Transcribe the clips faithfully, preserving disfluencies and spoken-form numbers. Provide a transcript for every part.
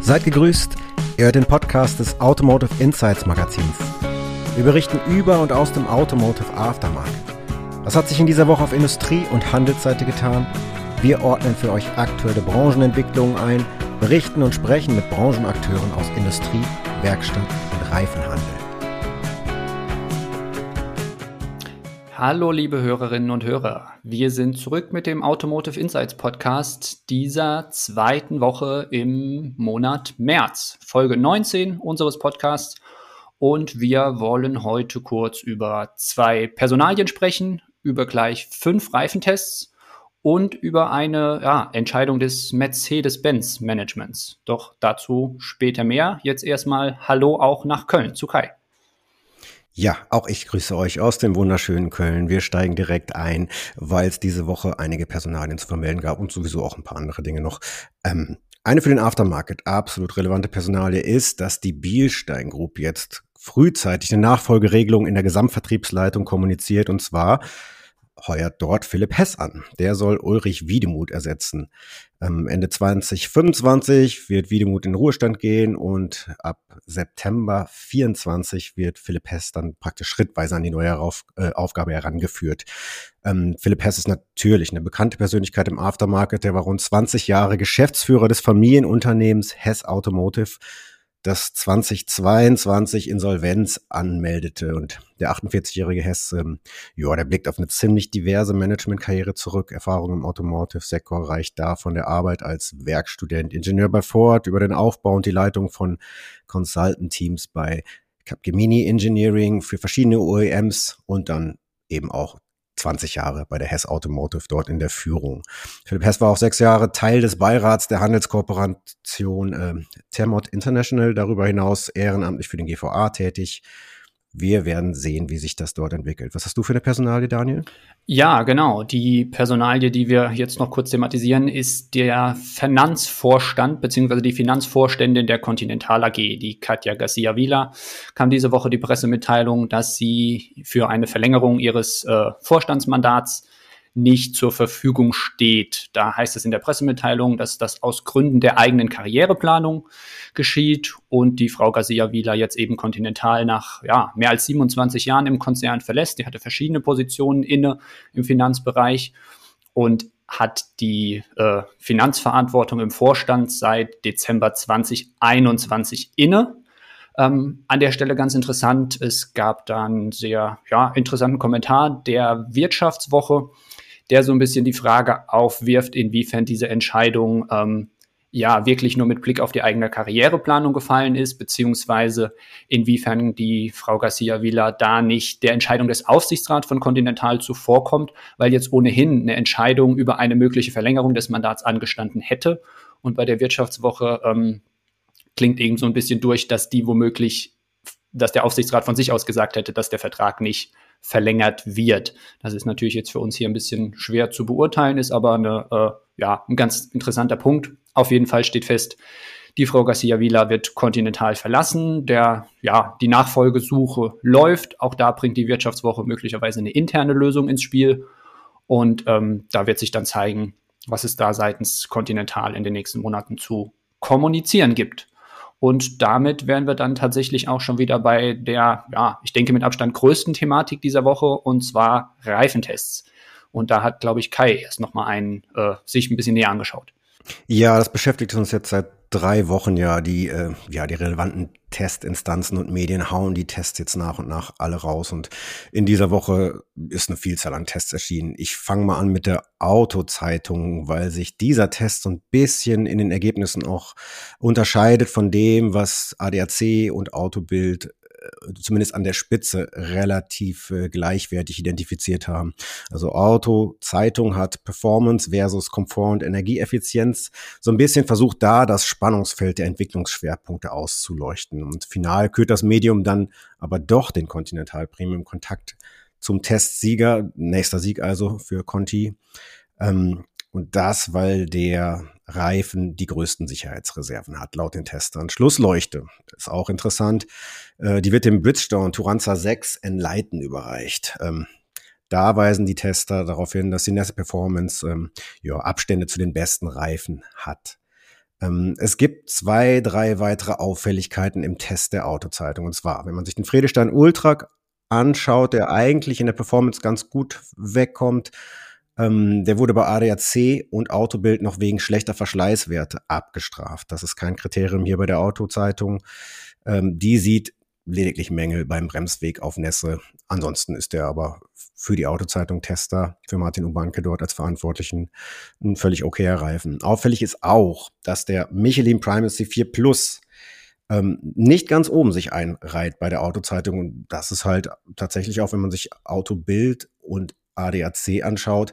Seid gegrüßt, ihr hört den Podcast des Automotive Insights Magazins. Wir berichten über und aus dem Automotive Aftermarket. Was hat sich in dieser Woche auf Industrie- und Handelsseite getan? Wir ordnen für euch aktuelle Branchenentwicklungen ein, berichten und sprechen mit Branchenakteuren aus Industrie, Werkstatt und Reifenhandel. Hallo liebe Hörerinnen und Hörer, wir sind zurück mit dem Automotive Insights Podcast dieser zweiten Woche im Monat März, Folge neunzehn unseres Podcasts, und wir wollen heute kurz über zwei Personalien sprechen, über gleich fünf Reifentests und über eine ja, Entscheidung des Mercedes-Benz Managements. Doch dazu später mehr. Jetzt erstmal Hallo auch nach Köln zu Kai. Ja, auch ich grüße euch aus dem wunderschönen Köln. Wir steigen direkt ein, weil es diese Woche einige Personalien zu vermelden gab und sowieso auch ein paar andere Dinge noch. Ähm, eine für den Aftermarket absolut relevante Personalie ist, dass die Bilstein Group jetzt frühzeitig eine Nachfolgeregelung in der Gesamtvertriebsleitung kommuniziert, und zwar heuert dort Philipp Hess an. Der soll Ulrich Wiedemuth ersetzen. Ähm, Ende zwanzig fünfundzwanzig wird Wiedemuth in den Ruhestand gehen und ab September vierundzwanzig wird Philipp Hess dann praktisch schrittweise an die neue Auf, äh, Aufgabe herangeführt. Ähm, Philipp Hess ist natürlich eine bekannte Persönlichkeit im Aftermarket. Der war rund zwanzig Jahre Geschäftsführer des Familienunternehmens Hess Automotive, das zweitausendzweiundzwanzig Insolvenz anmeldete. Und der achtundvierzigjährige Hess, ähm, ja, der blickt auf eine ziemlich diverse Managementkarriere zurück. Erfahrung im Automotive-Sektor reicht da von der Arbeit als Werkstudent, Ingenieur bei Ford, über den Aufbau und die Leitung von Consultant-Teams bei Capgemini Engineering für verschiedene O E Ms und dann eben auch zwanzig Jahre bei der Hess Automotive dort in der Führung. Philipp Hess war auch sechs Jahre Teil des Beirats der Handelskooperation äh, Thermot International, darüber hinaus ehrenamtlich für den G V A tätig. Wir werden sehen, wie sich das dort entwickelt. Was hast du für eine Personalie, Daniel? Ja, genau. Die Personalie, die wir jetzt noch kurz thematisieren, ist der Finanzvorstand bzw. die Finanzvorständin der Continental A G, die Katja Garcia Vila. Kam diese Woche die Pressemitteilung, dass sie für eine Verlängerung ihres äh, Vorstandsmandats nicht zur Verfügung steht. Da heißt es in der Pressemitteilung, dass das aus Gründen der eigenen Karriereplanung geschieht und die Frau Garcia Vila jetzt eben Continental nach ja, mehr als siebenundzwanzig Jahren im Konzern verlässt. Die hatte verschiedene Positionen inne im Finanzbereich und hat die äh, Finanzverantwortung im Vorstand seit Dezember zwanzig einundzwanzig inne. Ähm, an der Stelle ganz interessant, es gab da einen sehr ja, interessanten Kommentar der Wirtschaftswoche, der so ein bisschen die Frage aufwirft, inwiefern diese Entscheidung ähm, ja wirklich nur mit Blick auf die eigene Karriereplanung gefallen ist, beziehungsweise inwiefern die Frau Garcia Vila da nicht der Entscheidung des Aufsichtsrats von Continental zuvorkommt, weil jetzt ohnehin eine Entscheidung über eine mögliche Verlängerung des Mandats angestanden hätte. Und bei der Wirtschaftswoche ähm, klingt eben so ein bisschen durch, dass die womöglich, dass der Aufsichtsrat von sich aus gesagt hätte, dass der Vertrag nicht verlängert wird. Das ist natürlich jetzt für uns hier ein bisschen schwer zu beurteilen, ist aber eine, äh, ja, ein ganz interessanter Punkt. Auf jeden Fall steht fest, die Frau Garcia Vila wird Continental verlassen. Der, ja, die Nachfolgesuche läuft. Auch da bringt die Wirtschaftswoche möglicherweise eine interne Lösung ins Spiel. Und ähm, da wird sich dann zeigen, was es da seitens Continental in den nächsten Monaten zu kommunizieren gibt. Und damit wären wir dann tatsächlich auch schon wieder bei der, ja, ich denke mit Abstand größten Thematik dieser Woche, und zwar Reifentests. Und da hat, glaube ich, Kai erst nochmal einen äh, sich ein bisschen näher angeschaut. Ja, das beschäftigt uns jetzt seit drei Wochen ja. Die, äh, ja, die relevanten Testinstanzen und Medien hauen die Tests jetzt nach und nach alle raus. Und in dieser Woche ist eine Vielzahl an Tests erschienen. Ich fange mal an mit der Autozeitung, weil sich dieser Test so ein bisschen in den Ergebnissen auch unterscheidet von dem, was A D A C und Autobild zumindest an der Spitze relativ äh, gleichwertig identifiziert haben. Also Auto-Zeitung hat Performance versus Komfort und Energieeffizienz so ein bisschen versucht, da das Spannungsfeld der Entwicklungsschwerpunkte auszuleuchten. Und final kürt das Medium dann aber doch den Continental Premium Kontakt zum Testsieger, nächster Sieg also für Conti. Ähm, Und das, weil der Reifen die größten Sicherheitsreserven hat, laut den Testern. Schlussleuchte, ist auch interessant, äh, die wird dem Bridgestone Turanza sechs Enlighten überreicht. Ähm, da weisen die Tester darauf hin, dass die Nesse Performance ähm, ja, Abstände zu den besten Reifen hat. Ähm, es gibt zwei, drei weitere Auffälligkeiten im Test der Autozeitung. Und zwar, wenn man sich den Vredestein Ultra anschaut, der eigentlich in der Performance ganz gut wegkommt, ähm, der wurde bei A D A C und Autobild noch wegen schlechter Verschleißwerte abgestraft. Das ist kein Kriterium hier bei der Autozeitung. Ähm, die sieht lediglich Mängel beim Bremsweg auf Nässe. Ansonsten ist der aber für die Autozeitung Tester, für Martin Ubanke dort als Verantwortlichen, ein völlig okayer Reifen. Auffällig ist auch, dass der Michelin Primacy vier Plus ähm, nicht ganz oben sich einreiht bei der Autozeitung. Und das ist halt tatsächlich auch, wenn man sich Autobild und A D A C anschaut,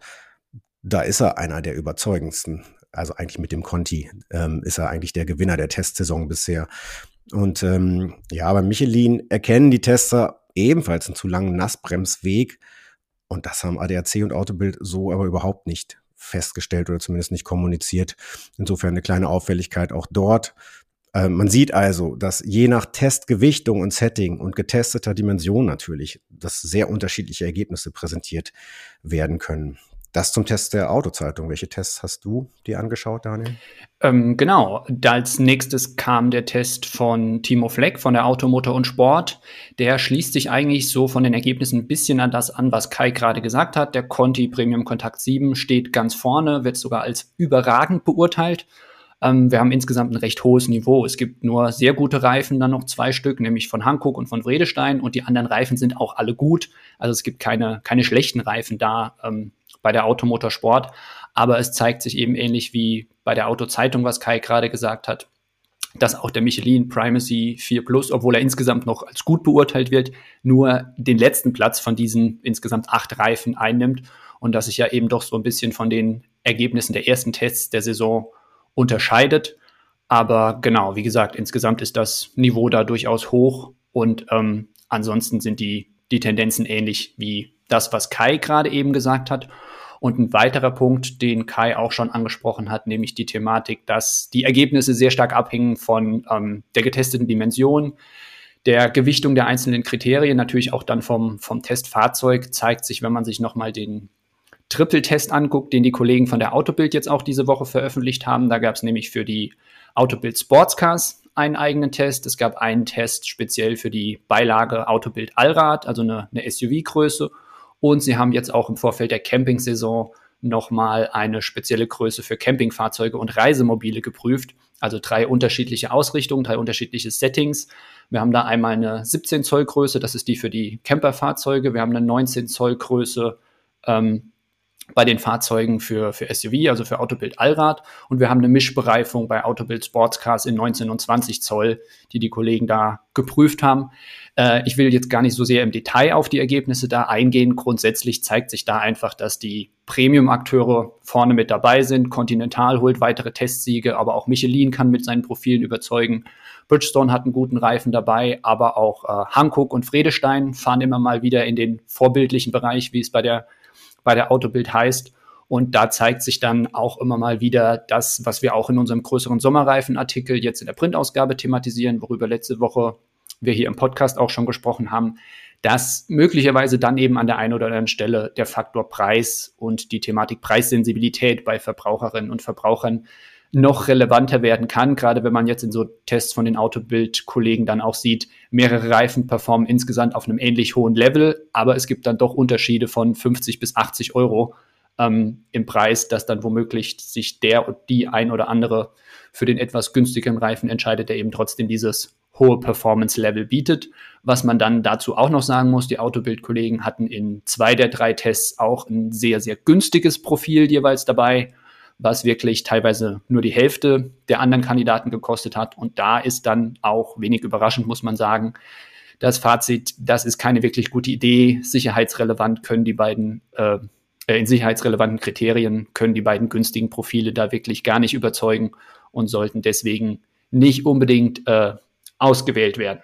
da ist er einer der überzeugendsten. Also eigentlich mit dem Conti ähm, ist er eigentlich der Gewinner der Testsaison bisher. Und ähm, ja, bei Michelin erkennen die Tester ebenfalls einen zu langen Nassbremsweg. Und das haben A D A C und Autobild so aber überhaupt nicht festgestellt oder zumindest nicht kommuniziert. Insofern eine kleine Auffälligkeit auch dort. Äh, man sieht also, dass je nach Testgewichtung und Setting und getesteter Dimension natürlich, dass sehr unterschiedliche Ergebnisse präsentiert werden können. Das zum Test der Autozeitung. Welche Tests hast du dir angeschaut, Daniel? Ähm, genau. Als nächstes kam der Test von Timo Fleck von der Automotor und Sport. Der schließt sich eigentlich so von den Ergebnissen ein bisschen an das an, was Kai gerade gesagt hat. Der Conti Premium Kontakt sieben steht ganz vorne, wird sogar als überragend beurteilt. Ähm, wir haben insgesamt ein recht hohes Niveau. Es gibt nur sehr gute Reifen, dann noch zwei Stück, nämlich von Hankook und von Vredestein. Und die anderen Reifen sind auch alle gut. Also es gibt keine, keine schlechten Reifen da ähm, bei der Automotor Sport. Aber es zeigt sich eben ähnlich wie bei der Autozeitung, was Kai gerade gesagt hat, dass auch der Michelin Primacy vier Plus, obwohl er insgesamt noch als gut beurteilt wird, nur den letzten Platz von diesen insgesamt acht Reifen einnimmt und dass sich ja eben doch so ein bisschen von den Ergebnissen der ersten Tests der Saison unterscheidet. Aber genau, wie gesagt, insgesamt ist das Niveau da durchaus hoch und ähm, ansonsten sind die, die Tendenzen ähnlich wie das, was Kai gerade eben gesagt hat. Und ein weiterer Punkt, den Kai auch schon angesprochen hat, nämlich die Thematik, dass die Ergebnisse sehr stark abhängen von ähm, der getesteten Dimension, der Gewichtung der einzelnen Kriterien, natürlich auch dann vom, vom Testfahrzeug, zeigt sich, wenn man sich nochmal den Triple-Test anguckt, den die Kollegen von der Autobild jetzt auch diese Woche veröffentlicht haben. Da gab es nämlich für die Autobild Sportscars einen eigenen Test. Es gab einen Test speziell für die Beilage Autobild Allrad, also eine, eine S U V-Größe. Und sie haben jetzt auch im Vorfeld der Camping-Saison nochmal eine spezielle Größe für Campingfahrzeuge und Reisemobile geprüft. Also drei unterschiedliche Ausrichtungen, drei unterschiedliche Settings. Wir haben da einmal eine siebzehn Zoll Größe, das ist die für die Camperfahrzeuge. Wir haben eine neunzehn Zoll Größe ähm, bei den Fahrzeugen für, für S U V, also für Autobild Allrad. Und wir haben eine Mischbereifung bei Autobild Sportscars in neunzehn und zwanzig Zoll, die die Kollegen da geprüft haben. Äh, ich will jetzt gar nicht so sehr im Detail auf die Ergebnisse da eingehen. Grundsätzlich zeigt sich da einfach, dass die Premium-Akteure vorne mit dabei sind. Continental holt weitere Testsiege, aber auch Michelin kann mit seinen Profilen überzeugen. Bridgestone hat einen guten Reifen dabei, aber auch äh, Hankook und Vredestein fahren immer mal wieder in den vorbildlichen Bereich, wie es bei der bei der Autobild heißt. Und da zeigt sich dann auch immer mal wieder das, was wir auch in unserem größeren Sommerreifenartikel jetzt in der Printausgabe thematisieren, worüber letzte Woche wir hier im Podcast auch schon gesprochen haben, dass möglicherweise dann eben an der einen oder anderen Stelle der Faktor Preis und die Thematik Preissensibilität bei Verbraucherinnen und Verbrauchern noch relevanter werden kann, gerade wenn man jetzt in so Tests von den Autobild-Kollegen dann auch sieht, mehrere Reifen performen insgesamt auf einem ähnlich hohen Level, aber es gibt dann doch Unterschiede von fünfzig bis achtzig Euro ähm, im Preis, dass dann womöglich sich der und die ein oder andere für den etwas günstigeren Reifen entscheidet, der eben trotzdem dieses hohe Performance-Level bietet. Was man dann dazu auch noch sagen muss, die Autobild-Kollegen hatten in zwei der drei Tests auch ein sehr, sehr günstiges Profil jeweils dabei, was wirklich teilweise nur die Hälfte der anderen Kandidaten gekostet hat. Und da ist dann auch wenig überraschend, muss man sagen, das Fazit, das ist keine wirklich gute Idee. Sicherheitsrelevant können die beiden, äh, in sicherheitsrelevanten Kriterien können die beiden günstigen Profile da wirklich gar nicht überzeugen und sollten deswegen nicht unbedingt äh, ausgewählt werden.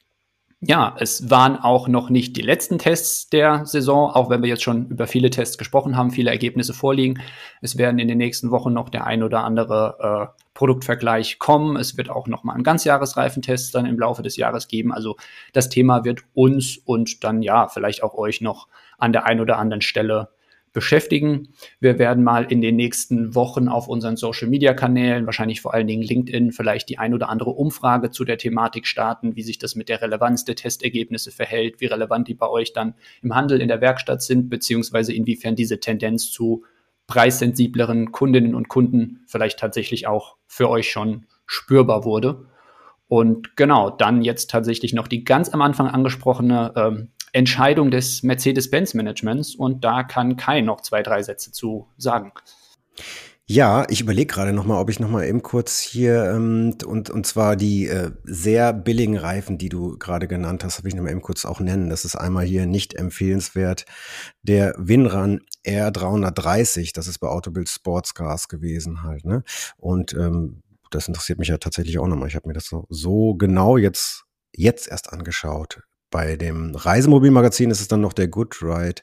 Ja, es waren auch noch nicht die letzten Tests der Saison, auch wenn wir jetzt schon über viele Tests gesprochen haben, viele Ergebnisse vorliegen. Es werden in den nächsten Wochen noch der ein oder andere äh, Produktvergleich kommen. Es wird auch noch mal einen Ganzjahresreifentest dann im Laufe des Jahres geben. Also das Thema wird uns und dann ja vielleicht auch euch noch an der einen oder anderen Stelle beschäftigen. Wir werden mal in den nächsten Wochen auf unseren Social-Media-Kanälen, wahrscheinlich vor allen Dingen LinkedIn, vielleicht die ein oder andere Umfrage zu der Thematik starten, wie sich das mit der Relevanz der Testergebnisse verhält, wie relevant die bei euch dann im Handel, in der Werkstatt sind, beziehungsweise inwiefern diese Tendenz zu preissensibleren Kundinnen und Kunden vielleicht tatsächlich auch für euch schon spürbar wurde. Und genau, dann jetzt tatsächlich noch die ganz am Anfang angesprochene ähm, Entscheidung des Mercedes-Benz-Managements, und da kann Kai noch zwei, drei Sätze zu sagen. Ja, ich überlege gerade nochmal, ob ich nochmal eben kurz hier, ähm, und, und zwar die äh, sehr billigen Reifen, die du gerade genannt hast, habe ich nochmal eben kurz auch nennen. Das ist einmal hier nicht empfehlenswert. Der Winran R dreihundertdreißig, das ist bei Autobild Sportscars gewesen halt, ne? Und ähm, das interessiert mich ja tatsächlich auch nochmal. Ich habe mir das so, so genau jetzt, jetzt erst angeschaut. Bei dem Reisemobilmagazin ist es dann noch der Goodride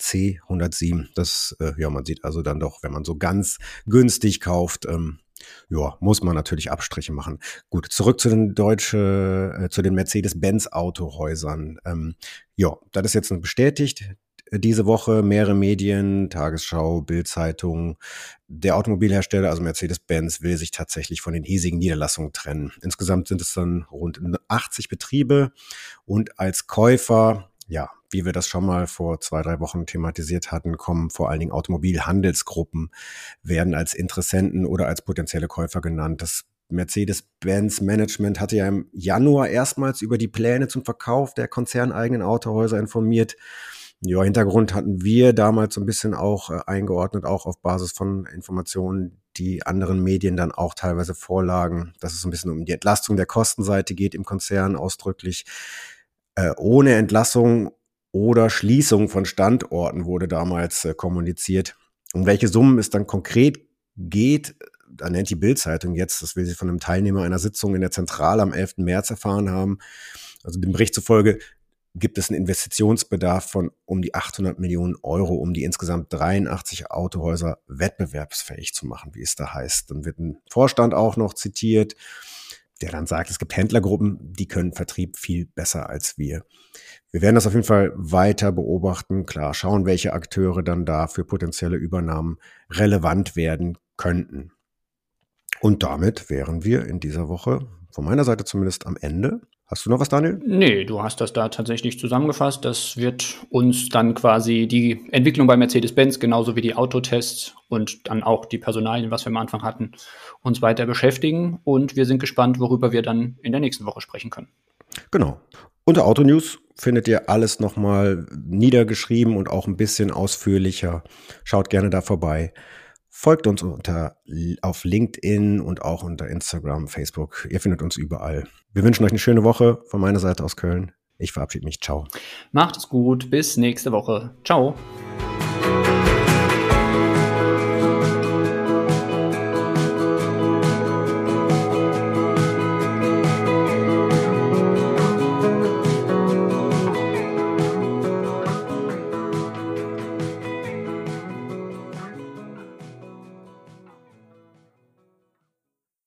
C hundertsieben. Das, äh, ja, man sieht also dann doch, wenn man so ganz günstig kauft, ähm, ja, muss man natürlich Abstriche machen. Gut, zurück zu den deutsche, äh, zu den Mercedes-Benz-Autohäusern. Ähm, ja, das ist jetzt bestätigt. Diese Woche mehrere Medien, Tagesschau, Bild-Zeitung. Der Automobilhersteller, also Mercedes-Benz, will sich tatsächlich von den hiesigen Niederlassungen trennen. Insgesamt sind es dann rund achtzig Betriebe und als Käufer, ja, wie wir das schon mal vor zwei, drei Wochen thematisiert hatten, kommen vor allen Dingen Automobilhandelsgruppen, werden als Interessenten oder als potenzielle Käufer genannt. Das Mercedes-Benz-Management hatte ja im Januar erstmals über die Pläne zum Verkauf der konzerneigenen Autohäuser informiert. Ja, Hintergrund hatten wir damals so ein bisschen auch äh, eingeordnet, auch auf Basis von Informationen, die anderen Medien dann auch teilweise vorlagen, dass es so ein bisschen um die Entlastung der Kostenseite geht im Konzern ausdrücklich. Äh, ohne Entlassung oder Schließung von Standorten wurde damals äh, kommuniziert. Um welche Summen es dann konkret geht, da nennt die Bild-Zeitung jetzt, das will sie von einem Teilnehmer einer Sitzung in der Zentrale am elften März erfahren haben. Also dem Bericht zufolge gibt es einen Investitionsbedarf von um die achthundert Millionen Euro, um die insgesamt dreiundachtzig Autohäuser wettbewerbsfähig zu machen, wie es da heißt. Dann wird ein Vorstand auch noch zitiert, der dann sagt, es gibt Händlergruppen, die können Vertrieb viel besser als wir. Wir werden das auf jeden Fall weiter beobachten, klar, schauen, welche Akteure dann da für potenzielle Übernahmen relevant werden könnten. Und damit wären wir in dieser Woche, von meiner Seite zumindest, am Ende. Hast du noch was, Daniel? Nee, du hast das da tatsächlich zusammengefasst. Das wird uns dann quasi die Entwicklung bei Mercedes-Benz, genauso wie die Autotests und dann auch die Personalien, was wir am Anfang hatten, uns weiter beschäftigen. Und wir sind gespannt, worüber wir dann in der nächsten Woche sprechen können. Genau. Unter Autonews findet ihr alles nochmal niedergeschrieben und auch ein bisschen ausführlicher. Schaut gerne da vorbei. Folgt uns unter, auf LinkedIn und auch unter Instagram, Facebook. Ihr findet uns überall. Wir wünschen euch eine schöne Woche von meiner Seite aus Köln. Ich verabschiede mich. Ciao. Macht es gut. Bis nächste Woche. Ciao.